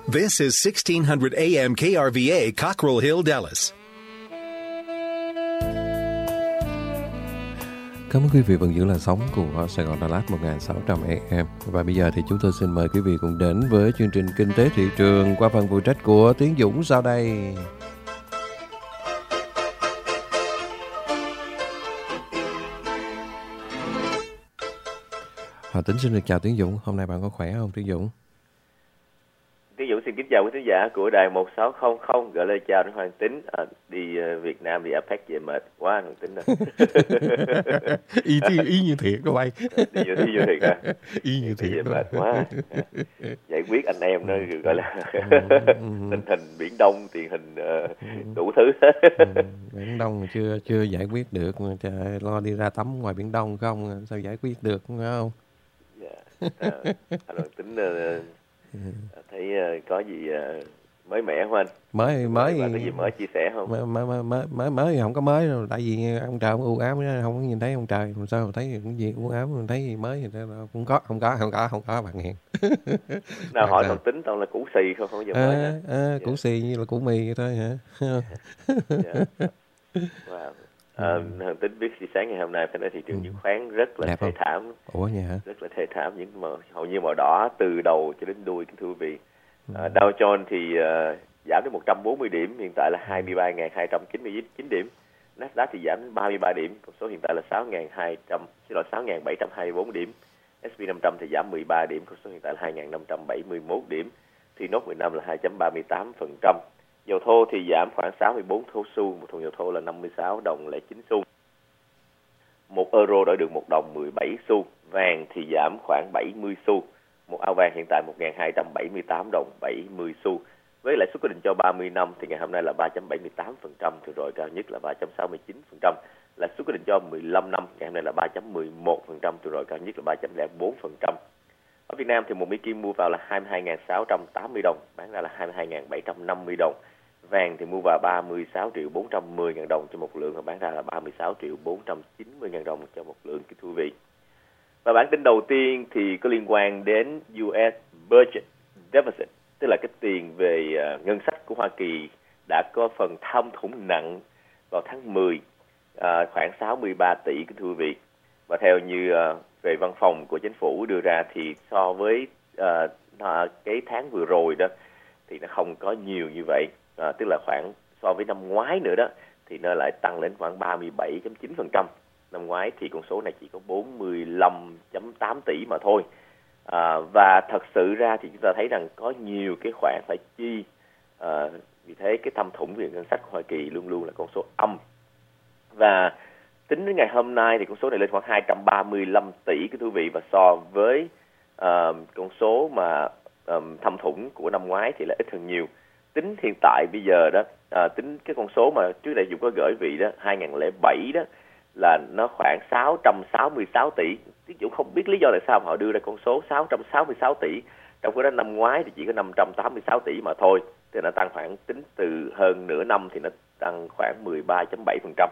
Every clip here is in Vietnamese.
This is 1600 AM KRVA, Cockrell Hill, Dallas. Cảm ơn quý vị vẫn giữ làn sóng của Sài Gòn Đà Lạt 1600 AM. Và bây giờ thì chúng tôi xin mời quý vị cùng đến với chương trình Kinh tế thị trường qua phần phụ trách của Tiến Dũng sau đây. Tính xin được chào Tiến Dũng. Hôm nay bạn có khỏe không Tiến Dũng? Tiến Dũng xin kính chào quý khán giả của đài 1600, gửi lời chào đến Hoàng Tính. Đi Việt Nam đi APEC về mệt quá Hoàng Tính rồi. Ý như thiệt các bạn. Đi như thiệt à? Ý như thiệt. Về mệt quá. Giải quyết anh em nó gọi là tình hình Biển Đông, tình hình đủ thứ. Biển Đông chưa giải quyết được, mà lo đi ra tắm ngoài Biển Đông không, sao giải quyết được không? Anh Hoàng Tính thấy có gì mới mẻ không anh? Mới có gì mới chia sẻ không? Mới không có mới đâu, tại vì ông trời ông u ám, không có nhìn thấy ông trời, làm sao mà thấy cái gì u ám, mình thấy gì mới thì không có bạn hiền. Nào hỏi Hoàng Tính toàn là củ xì không giờ mới. Củ xì như là củ mì vậy thôi hả? Wow. Hoàng Tính biết sáng ngày hôm nay phải nói thị trường chứng khoán rất là thê thảm. Ủa vậy hả? Rất là thê thảm, những màu hầu như màu đỏ từ đầu cho đến đuôi, kính thưa quý vị. Dow Jones thì giảm đến 140 điểm, hiện tại là 23.299 điểm. Nasdaq thì giảm đến 33 điểm, con số hiện tại là 6.724 điểm. S&P 500 thì giảm 13 điểm, con số hiện tại là 2.571 điểm. Thì nốt 15 là 2.38%. Dầu thô thì giảm khoảng 64 xu, một thùng dầu thô là 56 đồng 09 xu. 1 euro đổi được 1 đồng 17 xu. Vàng thì giảm khoảng 70 xu. Một ao vàng hiện tại 1.278 đồng 70 xu. Với lãi suất quyết định cho 30 năm thì ngày hôm nay là 3.78%, từ rồi cao nhất là 3.69%. Lãi suất quyết định cho 15 năm ngày hôm nay là 3.11%, từ rồi cao nhất là 3.04%. Ở Việt Nam thì một Mỹ Kim mua vào là 22.680 đồng, bán ra là 22.750 đồng. Vàng thì mua vào 36.410.000 đồng cho một lượng, và bán ra là 36.490.000 đồng cho một lượng, kính thưa quý vị. Và bản tin đầu tiên thì có liên quan đến US Budget Deficit, tức là cái tiền về ngân sách của Hoa Kỳ đã có phần thâm thủng nặng vào tháng 10, khoảng 63 tỷ, kính thưa quý vị. Và theo như về văn phòng của chính phủ đưa ra thì so với cái tháng vừa rồi đó thì nó không có nhiều như vậy, tức là khoảng so với năm ngoái nữa đó thì nó lại tăng lên khoảng 37.9%. Năm ngoái thì con số này chỉ có 45.8 tỷ mà thôi. Và thật sự ra thì chúng ta thấy rằng có nhiều cái khoản phải chi, vì thế cái thâm thủng về ngân sách của Hoa Kỳ luôn luôn là con số âm. Và tính đến ngày hôm nay thì con số này lên khoảng 235 tỷ cái thưa vị, và so với con số mà thâm thủng của năm ngoái thì là ít hơn nhiều. Tính hiện tại bây giờ đó, tính cái con số mà trước đây Dũng có gửi vị đó, 2007 đó là nó khoảng 666 tỷ. Dũng không biết lý do tại sao họ đưa ra con số 666 tỷ, trong khi đó năm ngoái thì chỉ có 586 tỷ mà thôi. Thì nó tăng khoảng, tính từ hơn nửa năm thì nó tăng khoảng 13.7%.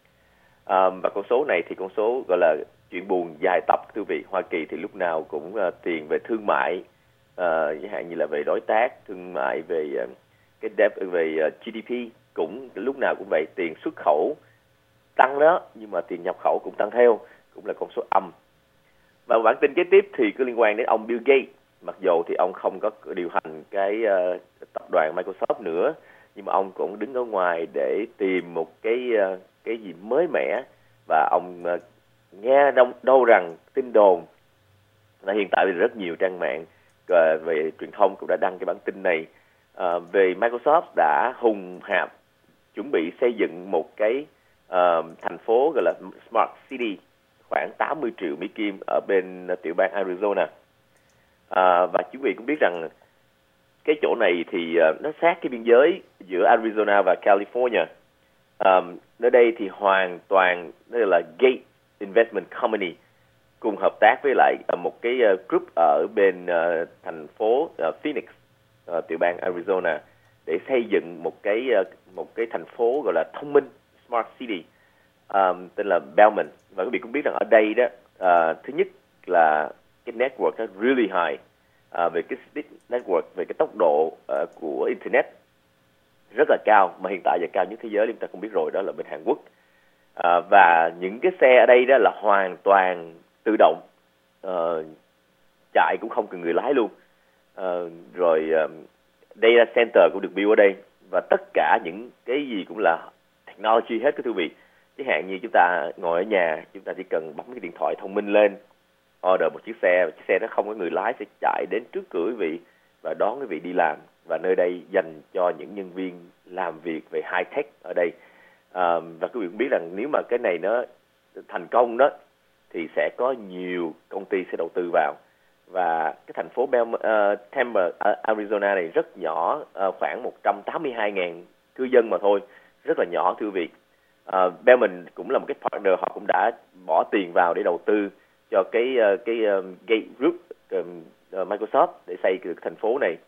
Và con số này thì con số gọi là chuyện buồn dài tập, thưa vị. Hoa Kỳ thì lúc nào cũng tiền về thương mại, chẳng hạn như là về đối tác thương mại, về về GDP cũng lúc nào cũng vậy. Tiền xuất khẩu tăng đó, nhưng mà tiền nhập khẩu cũng tăng theo, cũng là con số âm. Và bản tin kế tiếp thì có liên quan đến ông Bill Gates. Mặc dù thì ông không có điều hành cái tập đoàn Microsoft nữa, nhưng mà ông cũng đứng ở ngoài để tìm một cái gì mới mẻ. Và ông nghe đâu rằng tin đồn là hiện tại rất nhiều trang mạng về truyền thông cũng đã đăng cái bản tin này, về Microsoft đã hùng hạp chuẩn bị xây dựng một cái thành phố gọi là Smart City khoảng 80 triệu Mỹ Kim ở bên tiểu bang Arizona. Và quý vị cũng biết rằng cái chỗ này thì nó sát cái biên giới giữa Arizona và California. Nơi đây thì hoàn toàn đây là Gates Investment Company cùng hợp tác với lại một cái group ở bên thành phố Phoenix, tiểu bang Arizona, để xây dựng một cái thành phố gọi là thông minh, Smart City, tên là Belmont. Và quý vị cũng biết rằng ở đây đó, thứ nhất là cái network nó really high, về cái speed network, về cái tốc độ của internet rất là cao, mà hiện tại giờ cao nhất thế giới chúng ta cũng biết rồi, đó là bên Hàn Quốc. Và những cái xe ở đây đó là hoàn toàn tự động, chạy cũng không cần người lái luôn. Rồi data center cũng được build ở đây, và tất cả những cái gì cũng là technology hết, quý vị. Chẳng hạn như chúng ta ngồi ở nhà, chúng ta chỉ cần bấm cái điện thoại thông minh lên, order một chiếc xe đó không có người lái sẽ chạy đến trước cửa quý vị và đón quý vị đi làm. Và nơi đây dành cho những nhân viên làm việc về high tech ở đây. Và quý vị cũng biết rằng nếu mà cái này nó thành công đó thì sẽ có nhiều công ty sẽ đầu tư vào. Và cái thành phố Tempe, Arizona này rất nhỏ, khoảng 182.000 cư dân mà thôi, rất là nhỏ thưa quý vị. Bellman cũng là một cái partner, họ cũng đã bỏ tiền vào để đầu tư cho cái Gate Group, Microsoft để xây được thành phố này.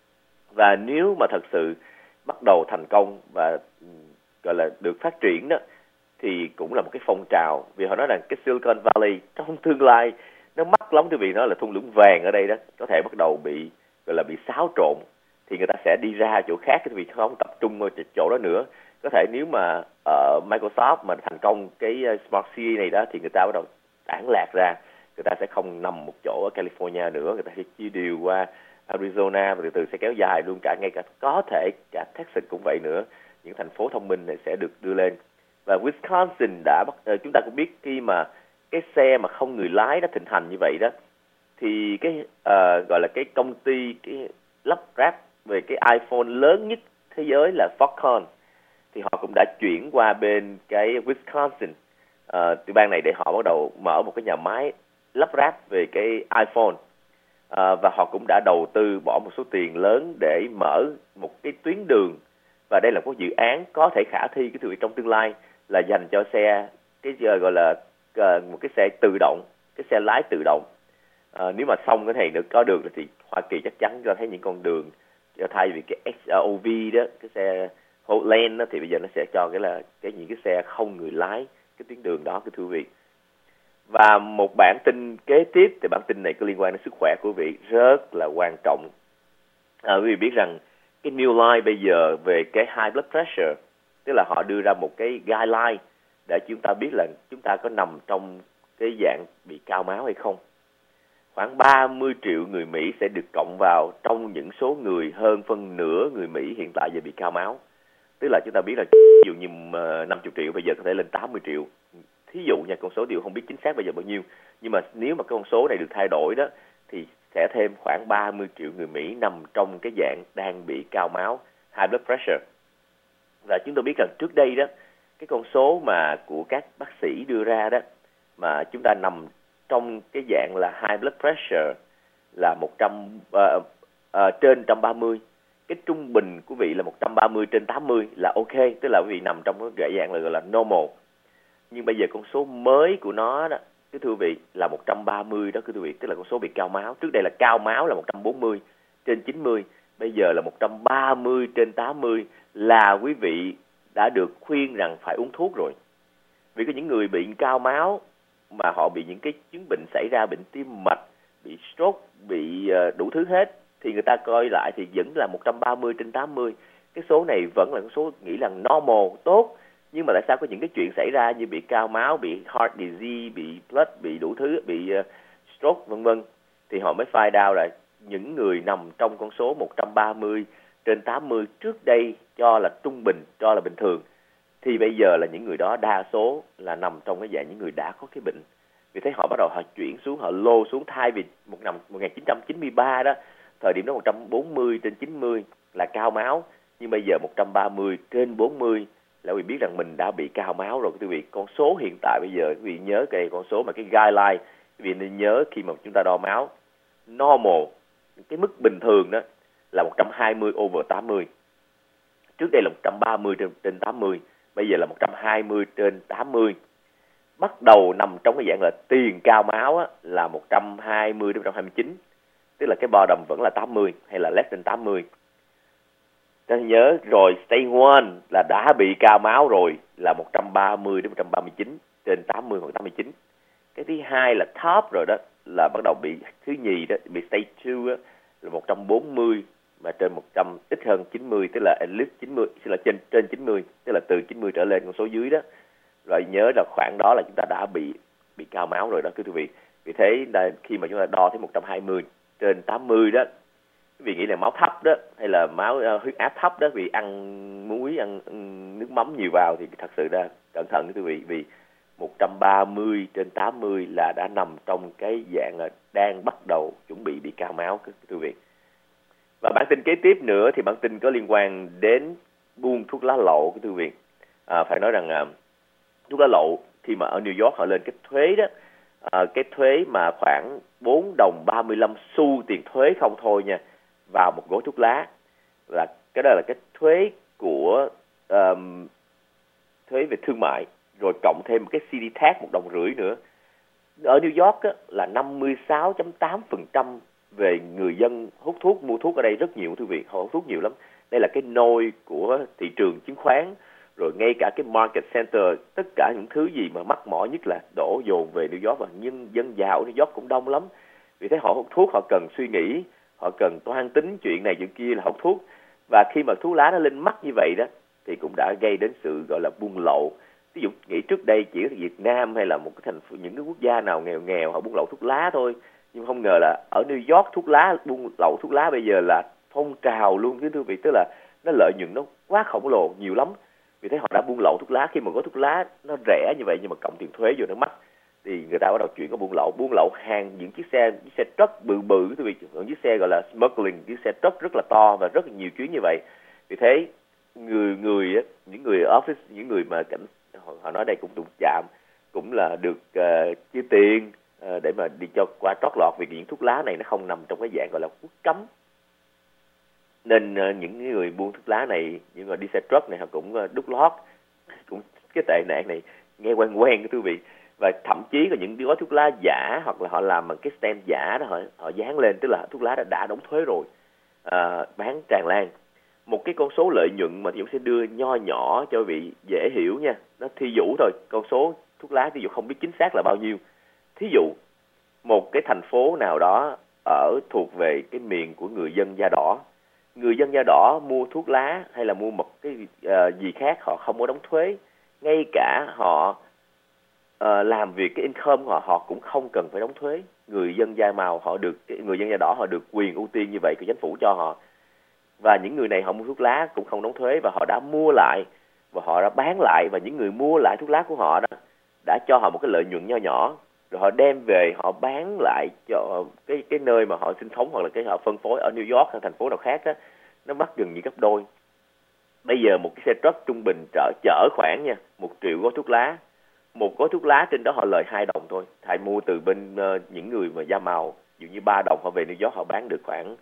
Và nếu mà thật sự bắt đầu thành công và gọi là được phát triển đó, thì cũng là một cái phong trào. Vì họ nói rằng cái Silicon Valley trong tương lai nó mắc lắm, quý vị, nó là thung lũng vàng ở đây đó, có thể bắt đầu bị gọi là bị xáo trộn, thì người ta sẽ đi ra chỗ khác, quý vị không tập trung ở chỗ đó nữa. Có thể nếu mà Microsoft mà thành công cái Smart City này đó, thì người ta bắt đầu tản lạc ra, người ta sẽ không nằm một chỗ ở California nữa, người ta sẽ chia đều qua Arizona và từ từ sẽ kéo dài luôn cả, ngay cả có thể cả Texas cũng vậy nữa. Những thành phố thông minh này sẽ được đưa lên. Và Wisconsin chúng ta cũng biết khi mà cái xe mà không người lái nó thịnh hành như vậy đó, thì cái gọi là cái công ty cái lắp ráp về cái iPhone lớn nhất thế giới là Foxconn, thì họ cũng đã chuyển qua bên cái Wisconsin, tiểu bang này, để họ bắt đầu mở một cái nhà máy lắp ráp về cái iPhone. Và họ cũng đã đầu tư bỏ một số tiền lớn để mở một cái tuyến đường, và đây là một dự án có thể khả thi cái trong tương lai, là dành cho xe cái gọi là một cái xe tự động, cái xe lái tự động. Nếu mà xong cái này nữa có được thì Hoa Kỳ chắc chắn cho thấy những con đường, thay vì cái SUV đó, cái xe lane đó, thì bây giờ nó sẽ cho những cái xe không người lái cái tuyến đường đó, cái thưa quý vị. Và một bản tin kế tiếp, thì bản tin này có liên quan đến sức khỏe của quý vị, rất là quan trọng. Quý vị biết rằng cái New Line bây giờ về cái high blood pressure, tức là họ đưa ra một cái guideline để chúng ta biết là chúng ta có nằm trong cái dạng bị cao máu hay không. Khoảng 30 triệu người Mỹ sẽ được cộng vào trong những số người, hơn phân nửa người Mỹ hiện tại giờ bị cao máu. Tức là chúng ta biết là ví dụ như 50 triệu bây giờ có thể lên 80 triệu. Thí dụ nha, con số điều không biết chính xác bây giờ bao nhiêu. Nhưng mà nếu mà con số này được thay đổi đó, thì sẽ thêm khoảng 30 triệu người Mỹ nằm trong cái dạng đang bị cao máu, high blood pressure. Và chúng tôi biết rằng trước đây đó, cái con số mà của các bác sĩ đưa ra đó, mà chúng ta nằm trong cái dạng là high blood pressure là trên 130. Cái trung bình của vị là 130 trên 80 là ok, tức là quý vị nằm trong cái dạng là gọi là normal. Nhưng bây giờ con số mới của nó đó, cái thưa vị, là 130 đó, thưa vị, tức là con số bị cao máu. Trước đây là cao máu là 140 trên 90, bây giờ là 130 trên 80 là quý vị đã được khuyên rằng phải uống thuốc rồi. Vì có những người bị cao máu mà họ bị những cái chứng bệnh xảy ra, bệnh tim mạch, bị stroke, bị đủ thứ hết, thì người ta coi lại thì vẫn là 130 trên 80. Cái số này vẫn là con số nghĩ là normal, tốt. Nhưng mà tại sao có những cái chuyện xảy ra như bị cao máu, bị heart disease, bị blood, bị đủ thứ, bị stroke vân vân, thì họ mới find out là những người nằm trong con số 130 trên 80 trước đây cho là trung bình, cho là bình thường, thì bây giờ là những người đó đa số là nằm trong cái dạng những người đã có cái bệnh. Vì thế họ bắt đầu họ chuyển xuống, họ lô xuống. Thay vì một năm 1993 đó, thời điểm đó 140 trên 90 là cao máu, nhưng bây giờ 130 trên 40 là quý vị biết rằng mình đã bị cao máu rồi. Quý vị, con số hiện tại bây giờ quý vị nhớ cái con số mà cái guideline, quý vị nên nhớ khi mà chúng ta đo máu normal, cái mức bình thường đó là 120 over 80. Trước đây là 130 trên 80, bây giờ là 120 trên 80. Bắt đầu nằm trong cái dạng là tiền cao máu á, là 120 đến 129, tức là cái bottom vẫn là 80 hay là less than 80. Ta nhớ rồi, stage 1 là đã bị cao máu rồi là 130 đến 139 trên 80 hoặc 89. Cái thứ hai là top rồi đó, là bắt đầu bị thứ nhì đó, bị stage 2 á, là 140, mà trên 100 ít hơn 90, tức là at least 90, là trên 90, tức là từ 90 trở lên, con số dưới đó. Rồi nhớ là khoảng đó là chúng ta đã bị cao máu rồi đó quý vị. Vì thế là khi mà chúng ta đo thấy 120 trên 80 đó, quý vị nghĩ là máu thấp đó, hay là huyết áp thấp đó, vì ăn muối, ăn nước mắm nhiều vào, thì thật sự ra cẩn thận quý vị, vì 130 trên 80 là đã nằm trong cái dạng là đang bắt đầu chuẩn bị cao máu quý vị. Và bản tin kế tiếp nữa thì bản tin có liên quan đến buôn thuốc lá lậu quý vị. Phải nói rằng thuốc lá lậu khi mà ở New York họ lên cái thuế đó, cái thuế mà khoảng 4 đồng 35 xu tiền thuế không thôi nha, vào một gói thuốc lá, là cái đó là cái thuế của thuế về thương mại, rồi cộng thêm một cái CD tax 1,5 đồng nữa. Ở New York á, là 56.8% về người dân hút thuốc, mua thuốc ở đây rất nhiều quý vị, họ hút thuốc nhiều lắm. Đây là cái nôi của thị trường chứng khoán, rồi ngay cả cái market center, tất cả những thứ gì mà mắc mỏi nhất là đổ dồn về New York, và dân giàu New York cũng đông lắm. Vì thế họ hút thuốc, họ cần suy nghĩ, họ cần toan tính chuyện này chuyện kia là hút thuốc. Và khi mà thuốc lá nó lên mắt như vậy đó, thì cũng đã gây đến sự gọi là buôn lậu. Ví dụ nghĩ trước đây chỉ ở Việt Nam hay là một cái những cái quốc gia nào nghèo nghèo họ buôn lậu thuốc lá thôi, nhưng không ngờ là ở New York thuốc lá, buôn lậu thuốc lá bây giờ là phong trào luôn quý vị, tức là nó lợi nhuận nó quá khổng lồ, nhiều lắm. Vì thế họ đã buôn lậu thuốc lá. Khi mà có thuốc lá nó rẻ như vậy nhưng mà cộng tiền thuế vô nó mắc, thì người ta bắt đầu chuyển qua buôn lậu hàng những chiếc xe truck bự quý vị, những chiếc xe gọi là smuggling, chiếc xe truck rất là to và rất là nhiều chuyến như vậy. Vì thế những người office, những người mà họ nói đây cũng đụng chạm, cũng là được chia tiền để mà đi cho qua trót lọt, vì những thuốc lá này nó không nằm trong cái dạng gọi là thuốc cấm. Nên những người buôn thuốc lá này, những người đi xe truck này, họ cũng đút lót, cũng cái tệ nạn này nghe quen quý vị. Và thậm chí có những gói thuốc lá giả, hoặc là họ làm bằng cái stem giả đó, họ dán lên, tức là thuốc lá đã đóng thuế rồi, bán tràn lan. Một cái con số lợi nhuận mà chúng sẽ đưa nho nhỏ cho quý vị dễ hiểu nha, nó thí dụ thôi, con số thuốc lá thí dụ không biết chính xác là bao nhiêu. Thí dụ một cái thành phố nào đó thuộc về cái miền của người dân da đỏ, người dân da đỏ mua thuốc lá hay là mua một cái gì khác, họ không có đóng thuế. Ngay cả họ làm việc, cái income của họ cũng không cần phải đóng thuế. Người dân da màu người dân da đỏ họ được quyền ưu tiên như vậy của chính phủ cho họ. Và những người này họ mua thuốc lá cũng không đóng thuế, và họ đã mua lại và họ đã bán lại, và những người mua lại thuốc lá của họ đó đã cho họ một cái lợi nhuận nho nhỏ, rồi họ đem về họ bán lại cho cái nơi mà họ sinh sống, hoặc là cái họ phân phối ở New York hay thành phố nào khác đó, nó mắc gần như gấp đôi. Bây giờ một cái xe truck trung bình chở khoảng 1 triệu gói thuốc lá. Một gói thuốc lá trên đó họ lời 2 đồng thôi. Thầy mua từ bên những người mà da màu, ví dụ như 3 đồng, họ về New York họ bán được khoảng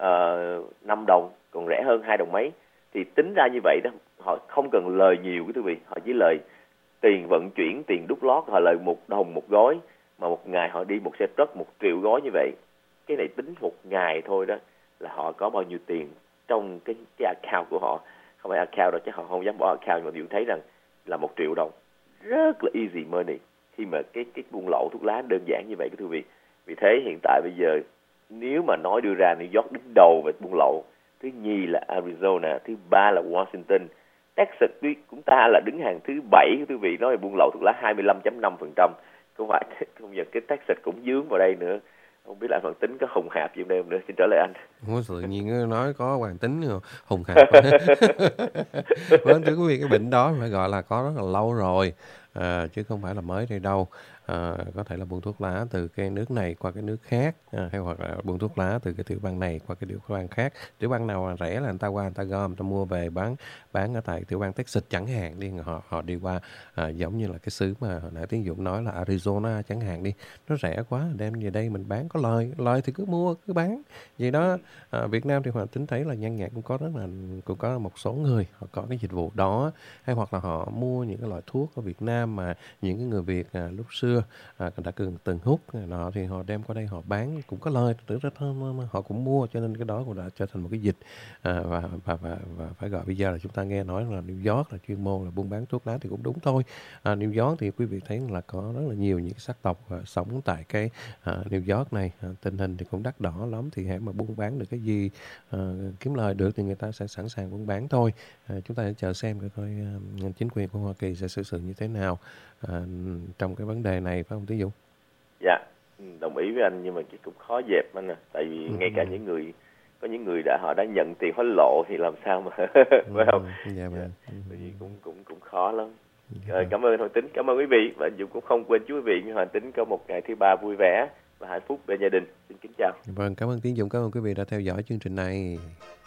5 đồng, còn rẻ hơn 2 đồng mấy. Thì tính ra như vậy đó, họ không cần lời nhiều quý vị, họ chỉ lời tiền vận chuyển, tiền đút lót, họ lời 1 đồng một gói, mà một ngày họ đi một xe truck 1 triệu gói như vậy. Cái này tính một ngày thôi đó là họ có bao nhiêu tiền trong cái account của họ. Không phải account đâu, chứ họ không dám bỏ account, mà điều thấy rằng là 1 triệu đồng rất là easy money khi mà cái buôn lậu thuốc lá đơn giản như vậy quý vị. Vì thế hiện tại bây giờ nếu mà nói đưa ra New York đứng đầu về buôn lậu, thứ nhì là Arizona, thứ ba là Washington, Texas chúng ta là đứng hàng thứ 7 quý vị, nói về buôn lậu thuốc lá 25.5%. Không giờ cái Texas cũng dướng vào đây nữa. Không biết là Hoàng Tính có hùng hạp gì em nữa. Xin trở lại anh. Không tự nhiên nói có Hoàng Tính hùng hạp. Vâng, thưa quý vị, cái bệnh đó phải gọi là có rất là lâu rồi, chứ không phải là mới đây đâu. Có thể là buôn thuốc lá từ cái nước này qua cái nước khác, hay hoặc là buôn thuốc lá từ cái tiểu bang này qua cái tiểu bang khác. Tiểu bang nào rẻ là người ta qua, người ta gom, người ta mua về bán ở tại tiểu bang Texas chẳng hạn đi, họ đi qua, giống như là cái xứ mà hồi nãy Tiến Dũng nói là Arizona chẳng hạn đi, nó rẻ quá, đem về đây mình bán có lời thì cứ mua cứ bán vậy đó. Việt Nam thì Hoàng Tính thấy là nhan nhản cũng có một số người họ có cái dịch vụ đó, hay hoặc là họ mua những cái loại thuốc ở Việt Nam mà những cái người Việt lúc xưa xưa đã từng hút nọ thì họ đem qua đây họ bán cũng có lời, họ cũng mua, cho nên cái đó cũng đã trở thành một cái dịch. Và phải gọi bây giờ là chúng ta nghe nói là New York là chuyên môn là buôn bán thuốc lá thì cũng đúng thôi. New York thì quý vị thấy là có rất là nhiều những sắc tộc sống tại cái New York này, tình hình thì cũng đắt đỏ lắm, thì hãy mà buôn bán được cái gì kiếm lời được thì người ta sẽ sẵn sàng buôn bán thôi. Chúng ta sẽ chờ xem coi chính quyền của Hoa Kỳ sẽ xử sự như thế nào trong cái vấn đề này, phải không Tiến Dũng? Dạ, đồng ý với anh, nhưng mà cũng khó dẹp anh tại vì ngay cả có những người họ đã nhận tiền hối lộ thì làm sao mà phải không? Dạ vâng. Vì cũng khó lắm. Cảm ơn Hoàng Tính, cảm ơn quý vị, và Dũng cũng không quên chú quý vị, Hoàng Tính có một ngày thứ ba vui vẻ và hạnh phúc bên gia đình. Xin kính chào. Vâng, cảm ơn Tiến Dũng, cảm ơn quý vị đã theo dõi chương trình này.